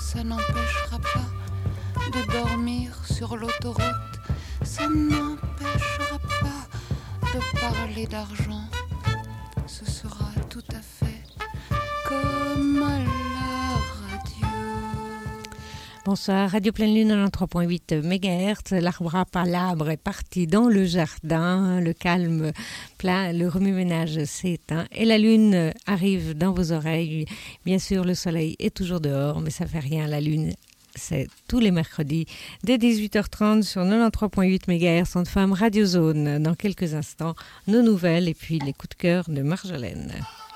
ça n'empêchera pas de dormir sur l'autoroute, ça n'empêchera pas de parler d'argent. Ce sera tout à fait comme à la radio. Bonsoir, Radio Pleine Lune 93.8 MHz. L'arbre à palabre est parti dans le jardin. Le calme plein, le remue-ménage s'est éteint. Et la lune arrive dans vos oreilles. Bien sûr, le soleil est toujours dehors, mais ça fait rien. La lune, c'est tous les mercredis dès 18h30 sur 93.8 MHz. Son femme Radio Zone. Dans quelques instants, nos nouvelles et puis les coups de cœur de Marjolaine.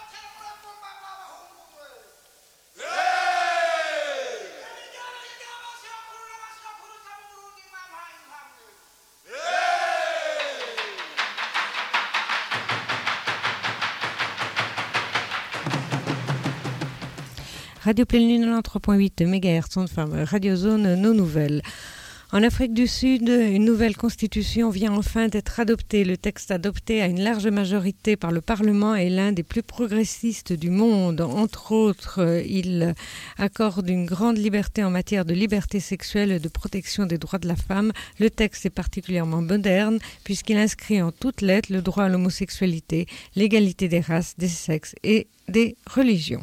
Radio Pleine Lune 93.8 MHz, son femme Radio Zone, nos nouvelles. En Afrique du Sud, une nouvelle constitution vient enfin d'être adoptée. Le texte adopté à une large majorité par le Parlement est l'un des plus progressistes du monde. Entre autres, il accorde une grande liberté en matière de liberté sexuelle et de protection des droits de la femme. Le texte est particulièrement moderne puisqu'il inscrit en toutes lettres le droit à l'homosexualité, l'égalité des races, des sexes et des religions.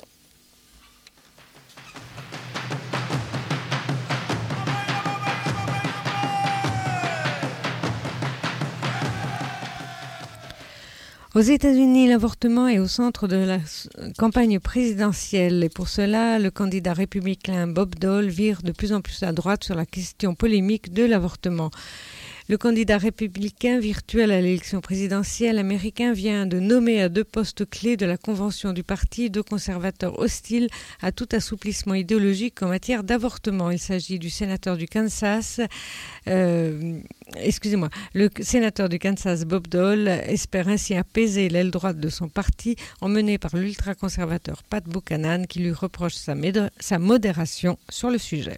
Aux États-Unis, l'avortement est au centre de la campagne présidentielle et pour cela, le candidat républicain Bob Dole vire de plus en plus à droite sur la question polémique de l'avortement. Le candidat républicain virtuel à l'élection présidentielle américain vient de nommer à 2 postes clés de la convention du parti 2 conservateurs hostiles à tout assouplissement idéologique en matière d'avortement. Il s'agit du sénateur du Kansas, le sénateur du Kansas Bob Dole espère ainsi apaiser l'aile droite de son parti emmené par l'ultra-conservateur Pat Buchanan qui lui reproche sa modération sur le sujet.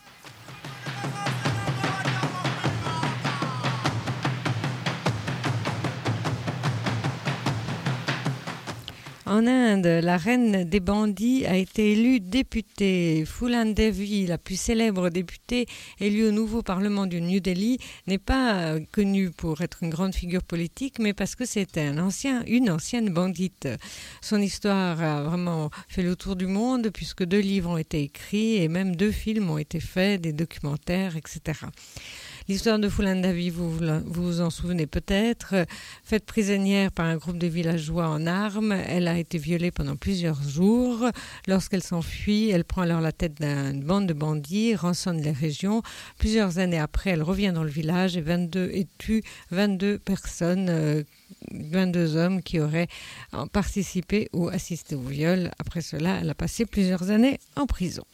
En Inde, la reine des bandits a été élue députée. Phoolan Devi, la plus célèbre députée élue au nouveau Parlement du New Delhi, n'est pas connue pour être une grande figure politique, mais parce que c'était une ancienne bandite. Son histoire a vraiment fait le tour du monde, puisque 2 livres ont été écrits et même 2 films ont été faits, des documentaires, etc. L'histoire de Phoolan Devi, vous vous en souvenez peut-être, faite prisonnière par un groupe de villageois en armes, elle a été violée pendant plusieurs jours. Lorsqu'elle s'enfuit, elle prend alors la tête d'une bande de bandits, rançonne les régions. Plusieurs années après, elle revient dans le village et tue 22 personnes, 22 hommes qui auraient participé ou assisté au viol. Après cela, elle a passé plusieurs années en prison.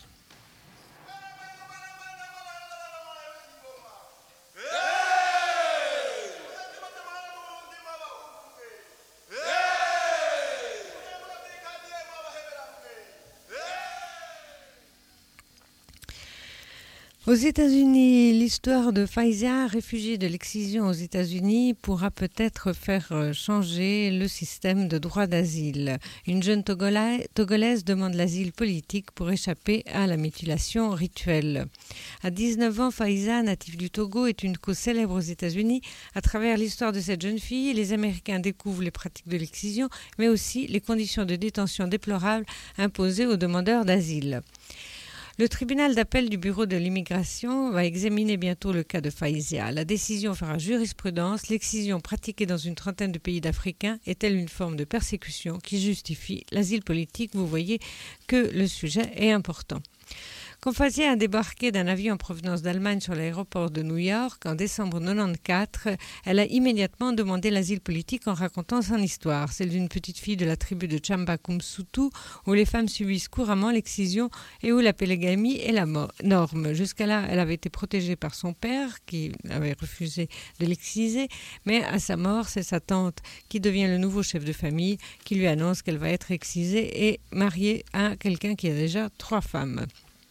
Aux États-Unis, l'histoire de Faiza, réfugiée de l'excision aux États-Unis, pourra peut-être faire changer le système de droit d'asile. Une jeune Togolaise demande l'asile politique pour échapper à la mutilation rituelle. À 19 ans, Faiza, native du Togo, est une cause célèbre aux États-Unis. À travers l'histoire de cette jeune fille, les Américains découvrent les pratiques de l'excision, mais aussi les conditions de détention déplorables imposées aux demandeurs d'asile. Le tribunal d'appel du bureau de l'immigration va examiner bientôt le cas de Faiza. La décision fera jurisprudence. L'excision pratiquée dans une trentaine de pays africains est-elle une forme de persécution qui justifie l'asile politique? Vous voyez que le sujet est important. Quand Faiza a débarqué d'un avion en provenance d'Allemagne sur l'aéroport de New York en décembre 1994, elle a immédiatement demandé l'asile politique en racontant son histoire, celle d'une petite fille de la tribu de Chamba-Kumsutu, où les femmes subissent couramment l'excision et où la polygamie est la norme. Jusqu'à là, elle avait été protégée par son père, qui avait refusé de l'exciser, mais à sa mort, c'est sa tante qui devient le nouveau chef de famille, qui lui annonce qu'elle va être excisée et mariée à quelqu'un qui a déjà 3 femmes.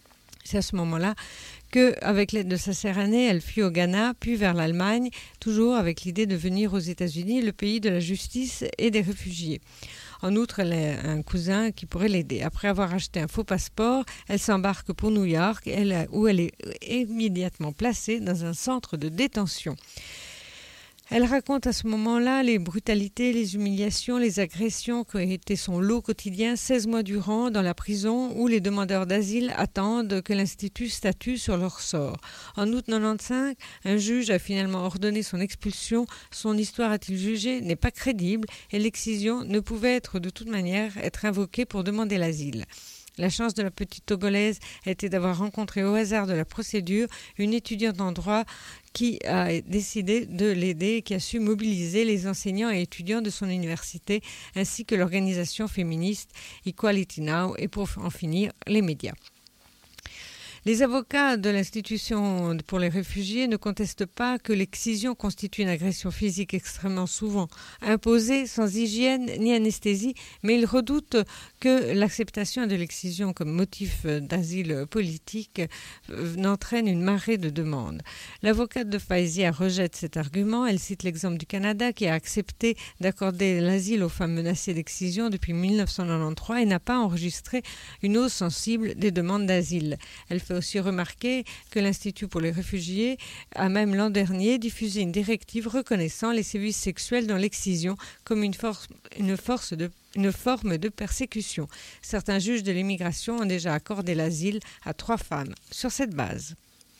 C'est à ce moment-là qu'avec l'aide de sa sœur aînée, elle fuit au Ghana, puis vers l'Allemagne, toujours avec l'idée de venir aux États-Unis, le pays de la justice et des réfugiés. En outre, elle a un cousin qui pourrait l'aider. Après avoir acheté un faux passeport, elle s'embarque pour New York, où elle est immédiatement placée dans un centre de détention. Elle raconte à ce moment-là les brutalités, les humiliations, les agressions qui ont été son lot quotidien 16 mois durant dans la prison où les demandeurs d'asile attendent que l'Institut statue sur leur sort. En août 1995, un juge a finalement ordonné son expulsion. Son histoire, a-t-il jugé, n'est pas crédible et l'excision ne pouvait de toute manière être invoquée pour demander l'asile. La chance de la petite Togolaise était d'avoir rencontré au hasard de la procédure une étudiante en droit qui a décidé de l'aider et qui a su mobiliser les enseignants et étudiants de son université ainsi que l'organisation féministe Equality Now et pour en finir les médias. Les avocats de l'institution pour les réfugiés ne contestent pas que l'excision constitue une agression physique extrêmement souvent imposée, sans hygiène ni anesthésie, mais ils redoutent que l'acceptation de l'excision comme motif d'asile politique n'entraîne une marée de demandes. L'avocate de Faizia rejette cet argument. Elle cite l'exemple du Canada qui a accepté d'accorder l'asile aux femmes menacées d'excision depuis 1993 et n'a pas enregistré une hausse sensible des demandes d'asile. Elle fait aussi remarquer que l'Institut pour les réfugiés a même l'an dernier diffusé une directive reconnaissant les sévices sexuels dans l'excision comme une forme de persécution. Certains juges de l'immigration ont déjà accordé l'asile à 3 femmes sur cette base.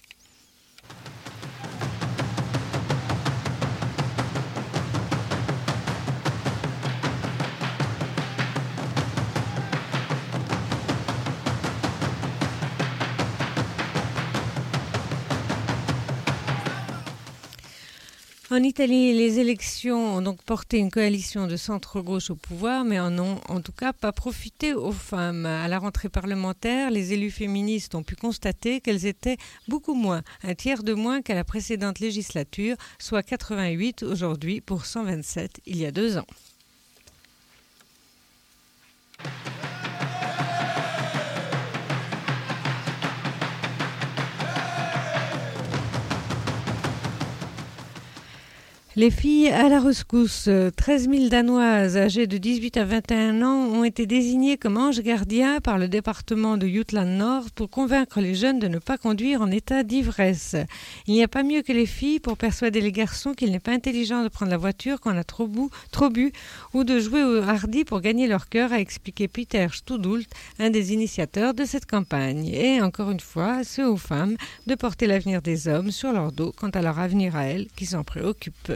En Italie, les élections ont donc porté une coalition de centre-gauche au pouvoir, mais en ont en tout cas pas profité aux femmes. À la rentrée parlementaire, les élus féministes ont pu constater qu'elles étaient beaucoup moins, un tiers de moins qu'à la précédente législature, soit 88 aujourd'hui pour 127 il y a 2 ans. Les filles à la rescousse. 13 000 Danoises âgées de 18 à 21 ans ont été désignées comme anges gardiens par le département de Jutland Nord pour convaincre les jeunes de ne pas conduire en état d'ivresse. Il n'y a pas mieux que les filles pour persuader les garçons qu'il n'est pas intelligent de prendre la voiture quand on a trop bu ou de jouer au hardi pour gagner leur cœur, a expliqué Peter Studult, un des initiateurs de cette campagne. Et encore une fois, c'est aux femmes de porter l'avenir des hommes sur leur dos quant à leur avenir à elles qui s'en préoccupent.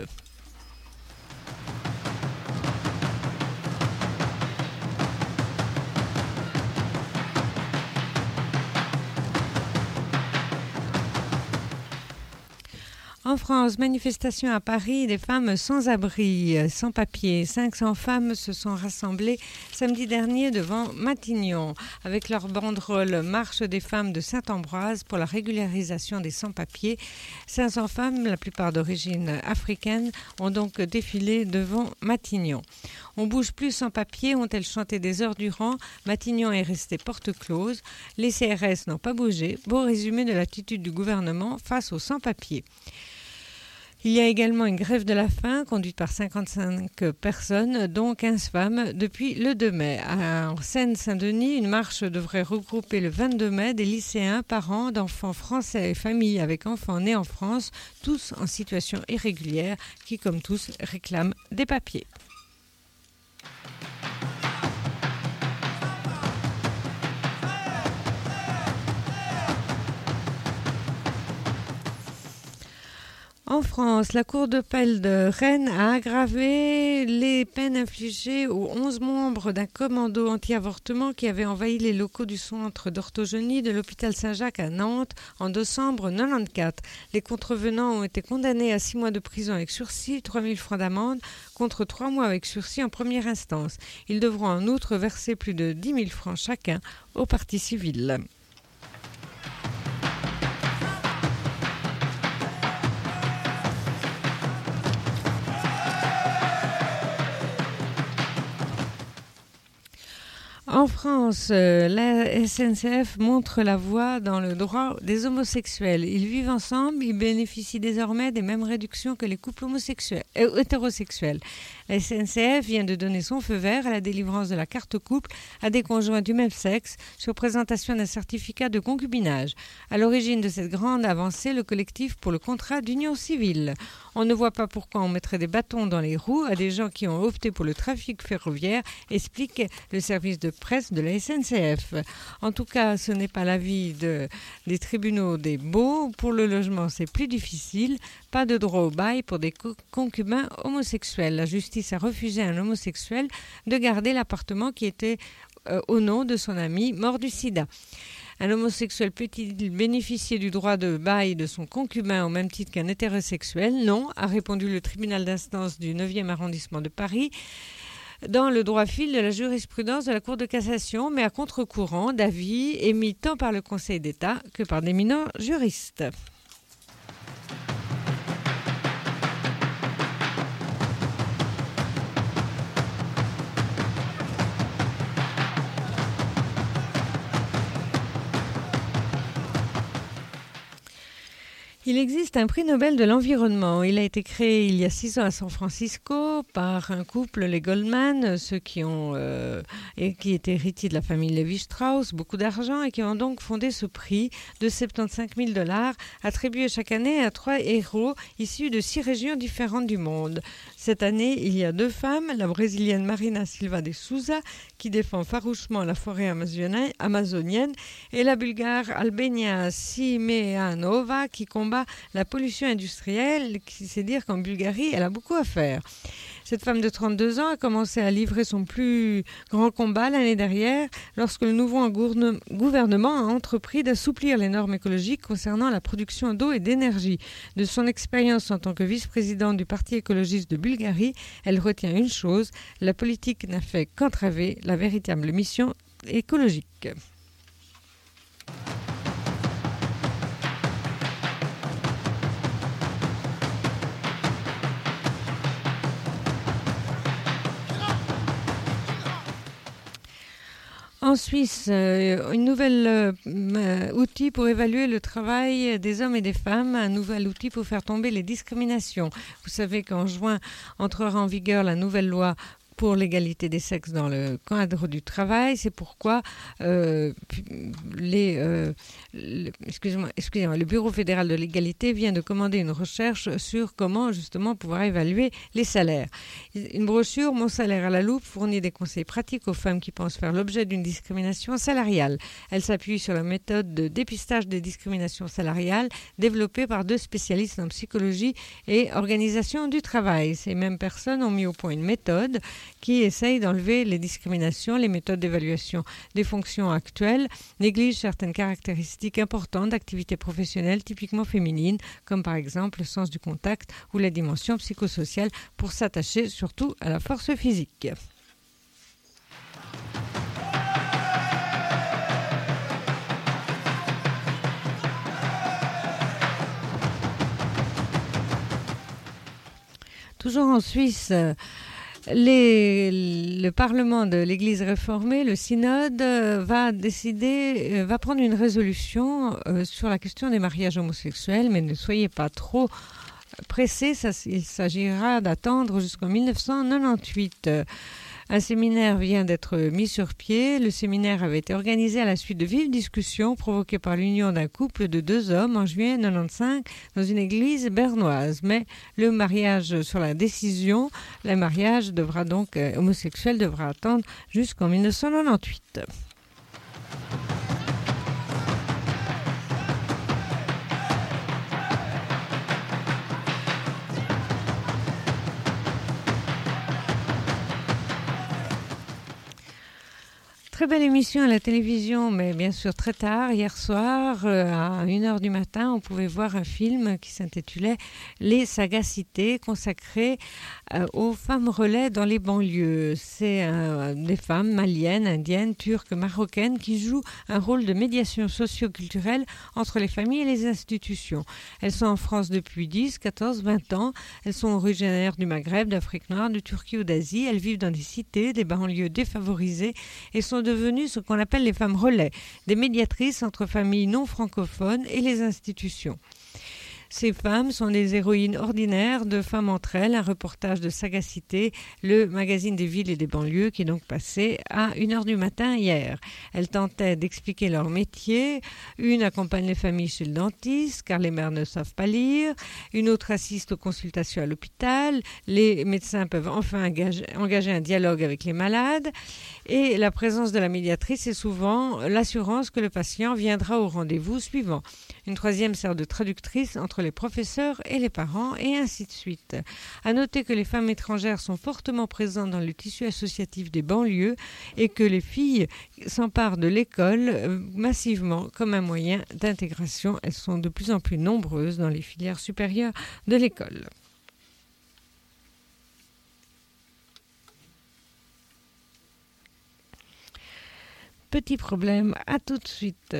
En France, manifestation à Paris des femmes sans abri, sans papier. 500 femmes se sont rassemblées samedi dernier devant Matignon avec leur banderole Marche des femmes de Saint-Ambroise pour la régularisation des sans-papiers. 500 femmes, la plupart d'origine africaine, ont donc défilé devant Matignon. On bouge plus sans papier, ont-elles chanté des heures durant. Matignon est resté porte close. Les CRS n'ont pas bougé. Beau résumé de l'attitude du gouvernement face aux sans-papiers. Il y a également une grève de la faim conduite par 55 personnes, dont 15 femmes, depuis le 2 mai. En Seine-Saint-Denis, une marche devrait regrouper le 22 mai des lycéens, parents d'enfants français et familles avec enfants nés en France, tous en situation irrégulière, qui, comme tous, réclament des papiers. En France, la Cour d'appel de Rennes a aggravé les peines infligées aux 11 membres d'un commando anti-avortement qui avait envahi les locaux du centre d'orthogénie de l'hôpital Saint-Jacques à Nantes en décembre 1994. Les contrevenants ont été condamnés à 6 mois de prison avec sursis, 3 000 francs d'amende contre 3 mois avec sursis en première instance. Ils devront en outre verser plus de 10 000 francs chacun aux parties civiles. En France, la SNCF montre la voie dans le droit des homosexuels. Ils vivent ensemble, ils bénéficient désormais des mêmes réductions que les couples hétérosexuels. La SNCF vient de donner son feu vert à la délivrance de la carte couple à des conjoints du même sexe sur présentation d'un certificat de concubinage. À l'origine de cette grande avancée, le collectif pour le contrat d'union civile. On ne voit pas pourquoi on mettrait des bâtons dans les roues à des gens qui ont opté pour le trafic ferroviaire, explique le service de presse de la SNCF. En tout cas, ce n'est pas l'avis des tribunaux des baux. Pour le logement, c'est plus difficile. Pas de droit au bail pour des concubins homosexuels. La justice a refusé à un homosexuel de garder l'appartement qui était au nom de son ami mort du sida. Un homosexuel peut-il bénéficier du droit de bail de son concubin au même titre qu'un hétérosexuel ? Non, a répondu le tribunal d'instance du 9e arrondissement de Paris, dans le droit fil de la jurisprudence de la Cour de cassation, mais à contre-courant d'avis émis tant par le Conseil d'État que par d'éminents juristes. Il existe un prix Nobel de l'environnement. Il a été créé il y a 6 ans à San Francisco par un couple, les Goldman, ceux qui étaient héritiers de la famille Lévi-Strauss, beaucoup d'argent, et qui ont donc fondé ce prix de 75 000 $, attribué chaque année à 3 héros issus de 6 régions différentes du monde. Cette année, il y a 2 femmes, la brésilienne Marina Silva de Souza, qui défend farouchement la forêt amazonienne, et la bulgare Albenia Simeanova, qui combat la pollution industrielle, qui sait dire qu'en Bulgarie, elle a beaucoup à faire. Cette femme de 32 ans a commencé à livrer son plus grand combat l'année dernière lorsque le nouveau gouvernement a entrepris d'assouplir les normes écologiques concernant la production d'eau et d'énergie. De son expérience en tant que vice-présidente du Parti écologiste de Bulgarie, elle retient une chose, la politique n'a fait qu'entraver la véritable mission écologique. En Suisse, un nouvel outil pour évaluer le travail des hommes et des femmes, un nouvel outil pour faire tomber les discriminations. Vous savez qu'en juin entrera en vigueur la nouvelle loi pour l'égalité des sexes dans le cadre du travail. C'est pourquoi le Bureau fédéral de l'égalité vient de commander une recherche sur comment justement pouvoir évaluer les salaires. Une brochure, Mon salaire à la loupe, fournit des conseils pratiques aux femmes qui pensent faire l'objet d'une discrimination salariale. Elle s'appuie sur la méthode de dépistage des discriminations salariales développée par 2 spécialistes en psychologie et organisation du travail. Ces mêmes personnes ont mis au point une méthode qui essaye d'enlever les discriminations. Les méthodes d'évaluation des fonctions actuelles négligent certaines caractéristiques importantes d'activités professionnelles typiquement féminines, comme par exemple le sens du contact ou la dimension psychosociale, pour s'attacher surtout à la force physique. Toujours en Suisse, le Parlement de l'Église réformée, le synode, va prendre une résolution sur la question des mariages homosexuels, mais ne soyez pas trop pressés, il s'agira d'attendre jusqu'en 1998. Un séminaire vient d'être mis sur pied. Le séminaire avait été organisé à la suite de vives discussions provoquées par l'union d'un couple de 2 hommes en juillet 1995 dans une église bernoise. Mais le mariage sur la décision, le mariage homosexuel devra attendre jusqu'en 1998. Très belle émission à la télévision, mais bien sûr très tard, hier soir, à 1h du matin, on pouvait voir un film qui s'intitulait « Les Sagacités », consacré aux femmes relais dans les banlieues. C'est des femmes maliennes, indiennes, turques, marocaines qui jouent un rôle de médiation socio-culturelle entre les familles et les institutions. Elles sont en France depuis 10, 14, 20 ans. Elles sont originaires du Maghreb, d'Afrique noire, de Turquie ou d'Asie. Elles vivent dans des cités, des banlieues défavorisées et sont devenues ce qu'on appelle les femmes relais, des médiatrices entre familles non francophones et les institutions. Ces femmes sont des héroïnes ordinaires de Femmes entre elles, un reportage de Sagacité, le magazine des villes et des banlieues qui est donc passé à 1h du matin hier. Elles tentaient d'expliquer leur métier. Une accompagne les familles chez le dentiste car les mères ne savent pas lire. Une autre assiste aux consultations à l'hôpital. Les médecins peuvent enfin engager un dialogue avec les malades. Et la présence de la médiatrice est souvent l'assurance que le patient viendra au rendez-vous suivant. Une troisième sert de traductrice entre les professeurs et les parents, et ainsi de suite. À noter que les femmes étrangères sont fortement présentes dans le tissu associatif des banlieues et que les filles s'emparent de l'école massivement comme un moyen d'intégration. Elles sont de plus en plus nombreuses dans les filières supérieures de l'école. Petit problème, à tout de suite.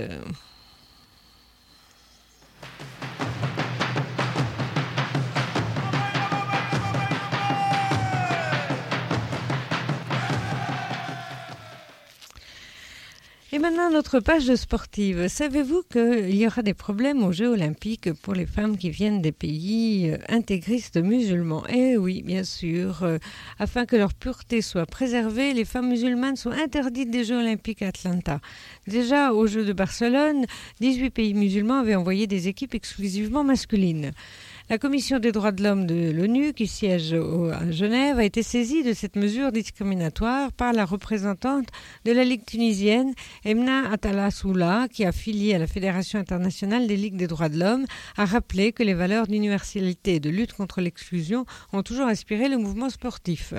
Et maintenant, notre page de sportive. Savez-vous qu'il y aura des problèmes aux Jeux olympiques pour les femmes qui viennent des pays intégristes musulmans? Eh oui, bien sûr. Afin que leur pureté soit préservée, les femmes musulmanes sont interdites des Jeux olympiques à Atlanta. Déjà, aux Jeux de Barcelone, 18 pays musulmans avaient envoyé des équipes exclusivement masculines. La Commission des droits de l'homme de l'ONU, qui siège à Genève, a été saisie de cette mesure discriminatoire par la représentante de la Ligue tunisienne, Emna Atala Soula, qui, affiliée à la Fédération internationale des ligues des droits de l'homme, a rappelé que les valeurs d'universalité et de lutte contre l'exclusion ont toujours inspiré le mouvement sportif.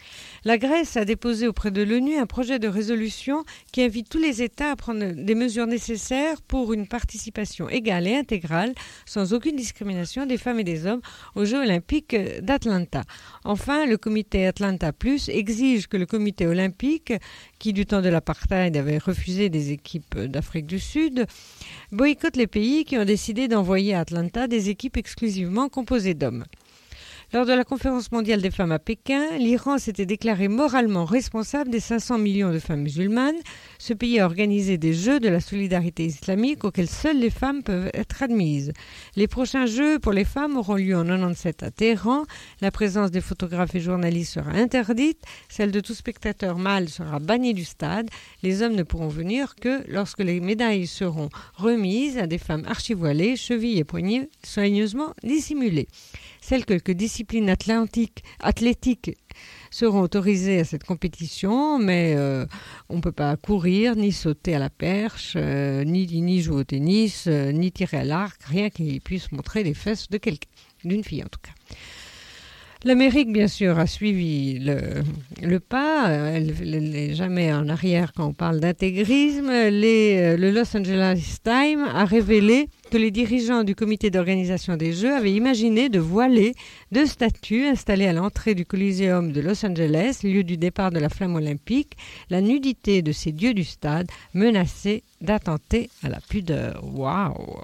La Grèce a déposé auprès de l'ONU un projet de résolution qui invite tous les États à prendre des mesures nécessaires pour une participation égale et intégrale, sans aucune discrimination des femmes et des hommes aux Jeux olympiques d'Atlanta. Enfin, le comité Atlanta Plus exige que le comité olympique, qui du temps de l'apartheid avait refusé des équipes d'Afrique du Sud, boycotte les pays qui ont décidé d'envoyer à Atlanta des équipes exclusivement composées d'hommes. Lors de la conférence mondiale des femmes à Pékin, l'Iran s'était déclaré moralement responsable des 500 millions de femmes musulmanes. Ce pays a organisé des Jeux de la solidarité islamique auxquels seules les femmes peuvent être admises. Les prochains Jeux pour les femmes auront lieu en 1997 à Téhéran. La présence des photographes et journalistes sera interdite. Celle de tout spectateur mâle sera bannie du stade. Les hommes ne pourront venir que lorsque les médailles seront remises à des femmes archivoilées, chevilles et poignets soigneusement dissimulés. Seules quelques disciplines athlétiques seront autorisées à cette compétition, mais on ne peut pas courir, ni sauter à la perche, ni jouer au tennis, ni tirer à l'arc, rien qui puisse montrer les fesses de quelqu'un, d'une fille en tout cas. L'Amérique, bien sûr, a suivi le pas. Elle n'est jamais en arrière quand on parle d'intégrisme. Le Los Angeles Times a révélé que les dirigeants du comité d'organisation des Jeux avaient imaginé de voiler deux statues installées à l'entrée du Coliseum de Los Angeles, lieu du départ de la flamme olympique. La nudité de ces dieux du stade menaçait d'attenter à la pudeur. Waouh!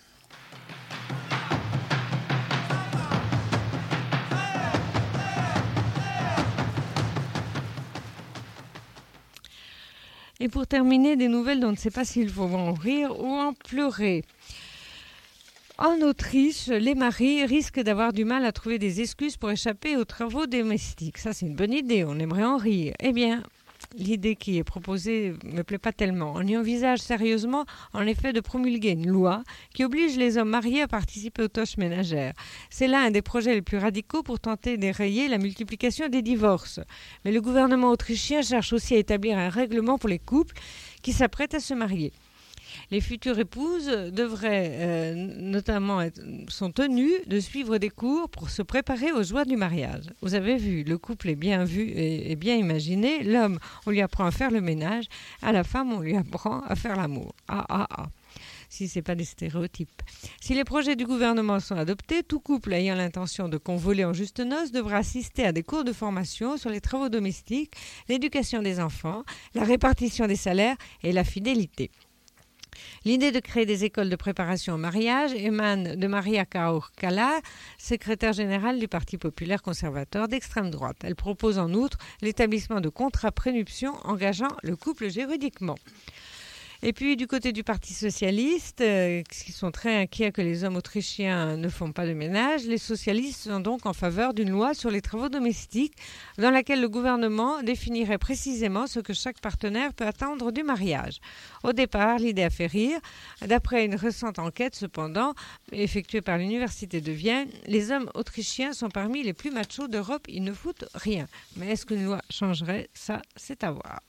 Et pour terminer, des nouvelles dont on ne sait pas s'il faut en rire ou en pleurer. En Autriche, les maris risquent d'avoir du mal à trouver des excuses pour échapper aux travaux domestiques. Ça, c'est une bonne idée, on aimerait en rire. Eh bien, l'idée qui est proposée ne me plaît pas tellement. On y envisage sérieusement, en effet, de promulguer une loi qui oblige les hommes mariés à participer aux tâches ménagères. C'est là un des projets les plus radicaux pour tenter d'érayer la multiplication des divorces. Mais le gouvernement autrichien cherche aussi à établir un règlement pour les couples qui s'apprêtent à se marier. Les futures épouses devraient sont tenues de suivre des cours pour se préparer aux joies du mariage. Vous avez vu, le couple est bien vu et bien imaginé. L'homme, on lui apprend à faire le ménage. À la femme, on lui apprend à faire l'amour. Si ce n'est pas des stéréotypes. Si les projets du gouvernement sont adoptés, tout couple ayant l'intention de convoler en juste noces devra assister à des cours de formation sur les travaux domestiques, l'éducation des enfants, la répartition des salaires et la fidélité. L'idée de créer des écoles de préparation au mariage émane de Maria Kaur Kala, secrétaire générale du Parti populaire conservateur d'extrême droite. Elle propose en outre l'établissement de contrats prénuptiaux engageant le couple juridiquement. Et puis du côté du Parti socialiste, qui sont très inquiets que les hommes autrichiens ne font pas de ménage, les socialistes sont donc en faveur d'une loi sur les travaux domestiques dans laquelle le gouvernement définirait précisément ce que chaque partenaire peut attendre du mariage. Au départ, l'idée a fait rire. D'après une récente enquête, cependant, effectuée par l'Université de Vienne, les hommes autrichiens sont parmi les plus machos d'Europe. Ils ne foutent rien. Mais est-ce qu'une loi changerait? Ça, c'est à voir.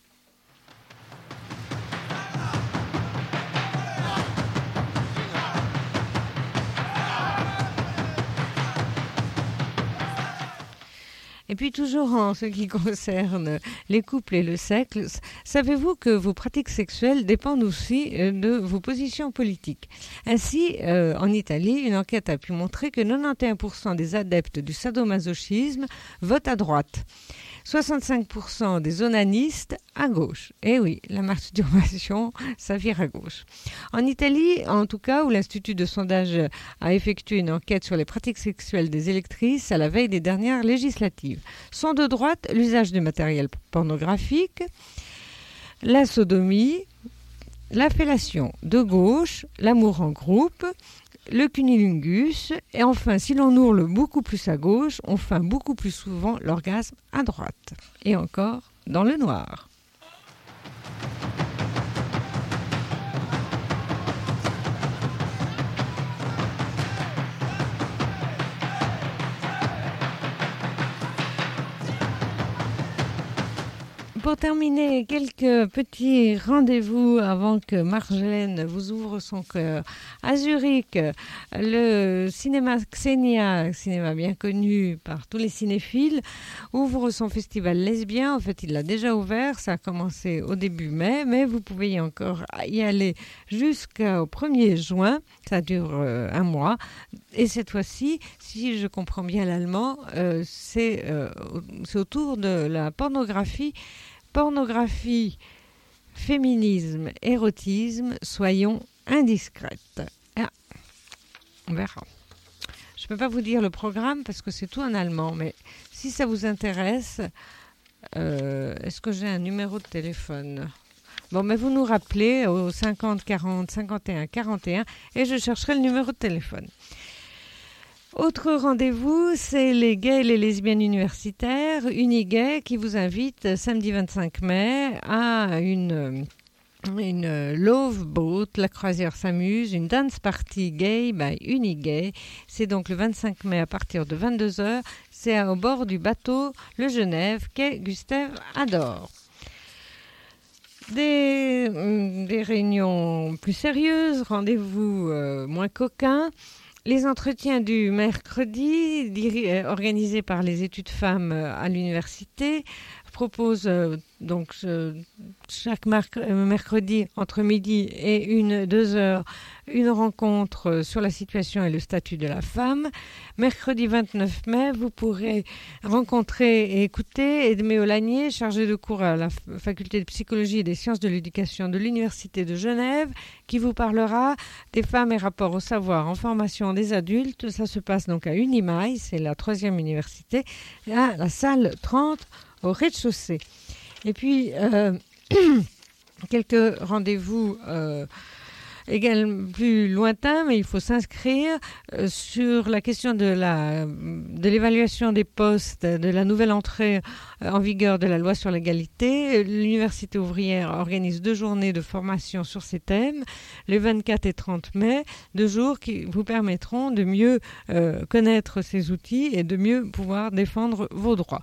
Et puis toujours en ce qui concerne les couples et le sexe, savez-vous que vos pratiques sexuelles dépendent aussi de vos positions politiques? Ainsi, en Italie, une enquête a pu montrer que 91% des adeptes du sadomasochisme votent à droite. 65% des onanistes à gauche. Eh oui, la masturbation, ça vire à gauche. En Italie, en tout cas, où l'Institut de sondage a effectué une enquête sur les pratiques sexuelles des électrices à la veille des dernières législatives, sont de droite l'usage du matériel pornographique, la sodomie, la fellation de gauche, l'amour en groupe, le cunnilingus, et enfin, si l'on ourle beaucoup plus à gauche, on feint beaucoup plus souvent l'orgasme à droite. Et encore, dans le noir. Pour terminer, quelques petits rendez-vous avant que Marjolaine vous ouvre son cœur. À Zurich, le cinéma Xenia, cinéma bien connu par tous les cinéphiles, ouvre son festival lesbien. En fait, il l'a déjà ouvert, ça a commencé au début mai, mais vous pouvez encore y aller jusqu'au 1er juin. Ça dure un mois. Et cette fois-ci, si je comprends bien l'allemand, c'est autour de la pornographie, féminisme, érotisme, soyons indiscrètes. Ah, on verra. Je ne peux pas vous dire le programme parce que c'est tout en allemand, mais si ça vous intéresse, est-ce que j'ai un numéro de téléphone ? Bon, mais vous nous rappelez au 50 40 51 41 et je chercherai le numéro de téléphone. Autre rendez-vous, c'est les gays et les lesbiennes universitaires, Unigay, qui vous invite samedi 25 mai à une love boat, la croisière s'amuse, une dance party gay by Unigay. C'est donc le 25 mai à partir de 22h. C'est au bord du bateau Le Genève, quai Gustave Ador. Des réunions plus sérieuses, rendez-vous moins coquins. Les entretiens du mercredi, organisés par les études femmes à l'université, proposent donc chaque mercredi entre midi et 2 heures une rencontre sur la situation et le statut de la femme. Mercredi 29 mai, vous pourrez rencontrer et écouter Edmé Olagnier, chargé de cours à la faculté de psychologie et des sciences de l'éducation de l'Université de Genève, qui vous parlera des femmes et rapports au savoir en formation des adultes. Ça se passe donc à Unimail, c'est la 3e université, à la salle 30 au rez-de-chaussée. Et puis, quelques rendez-vous également plus lointains, mais il faut s'inscrire sur la question de l'évaluation des postes, de la nouvelle entrée en vigueur de la loi sur l'égalité. L'Université ouvrière organise 2 journées de formation sur ces thèmes, le 24 et 30 mai, 2 jours qui vous permettront de mieux connaître ces outils et de mieux pouvoir défendre vos droits.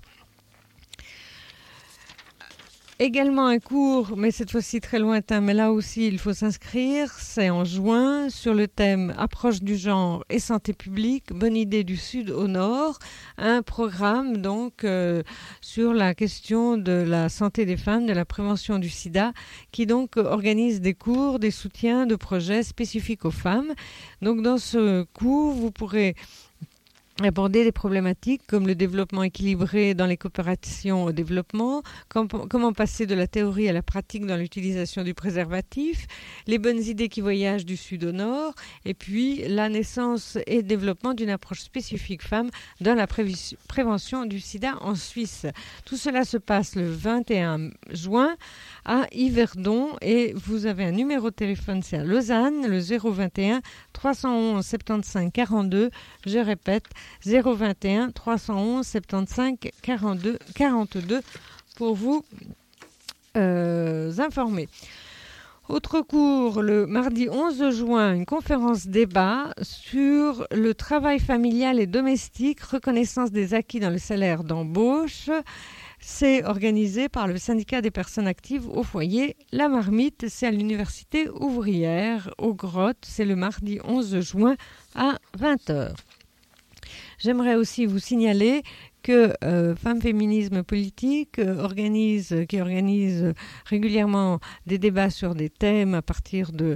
Également un cours, mais cette fois-ci très lointain, mais là aussi il faut s'inscrire, c'est en juin, sur le thème Approche du genre et santé publique, bonne idée du sud au nord, un programme donc sur la question de la santé des femmes, de la prévention du sida, qui donc organise des cours, des soutiens de projets spécifiques aux femmes. Donc dans ce cours, vous pourrez aborder des problématiques comme le développement équilibré dans les coopérations au développement, comment passer de la théorie à la pratique dans l'utilisation du préservatif, les bonnes idées qui voyagent du sud au nord, et puis la naissance et développement d'une approche spécifique femme dans la prévention du sida en Suisse. Tout cela se passe le 21 juin à Yverdon et vous avez un numéro de téléphone, c'est à Lausanne, le 021 311 75 42. Je répète, 021 311 75 42 pour vous informer. Autre cours, le mardi 11 juin, une conférence débat sur le travail familial et domestique, reconnaissance des acquis dans le salaire d'embauche. C'est organisé par le syndicat des personnes actives au foyer. La Marmite, c'est à l'université ouvrière, aux Grottes. C'est le mardi 11 juin à 20h. J'aimerais aussi vous signaler que Femmes Féminisme Politique qui organise régulièrement des débats sur des thèmes à partir de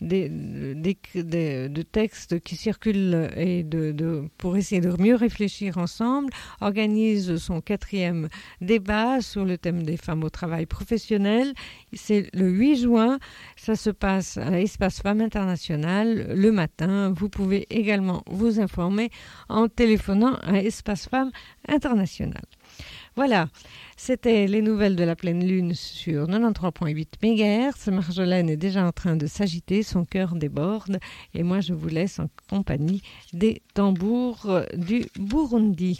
textes qui circulent et pour essayer de mieux réfléchir ensemble, organise son 4e débat sur le thème des femmes au travail professionnel. C'est le 8 juin, ça se passe à Espace Femmes International le matin. Vous pouvez également vous informer en téléphonant à Espace Femmes International. Voilà, c'était les nouvelles de la pleine lune sur 93.8 MHz. Marjolaine est déjà en train de s'agiter, son cœur déborde et moi je vous laisse en compagnie des tambours du Burundi.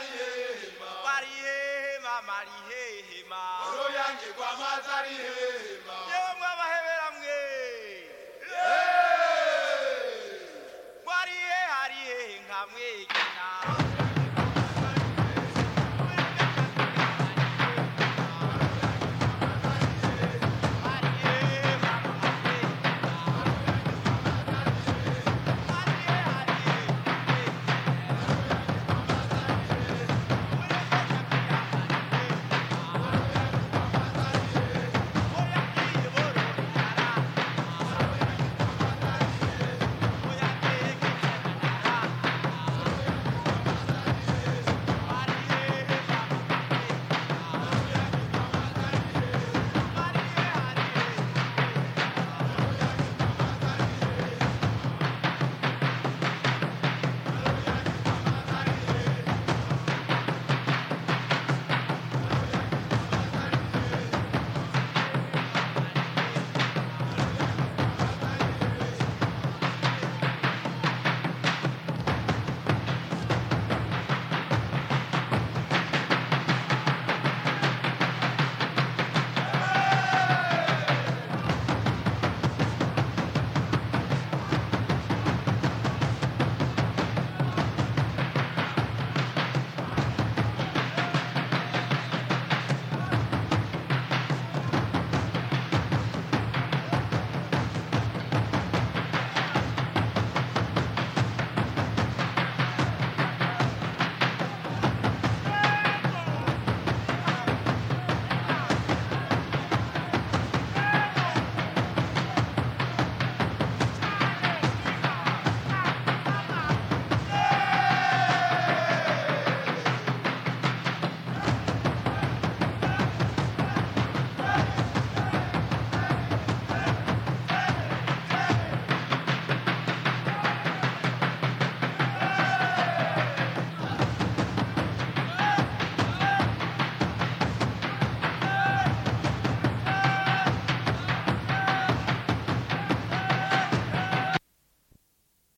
Kwa mazari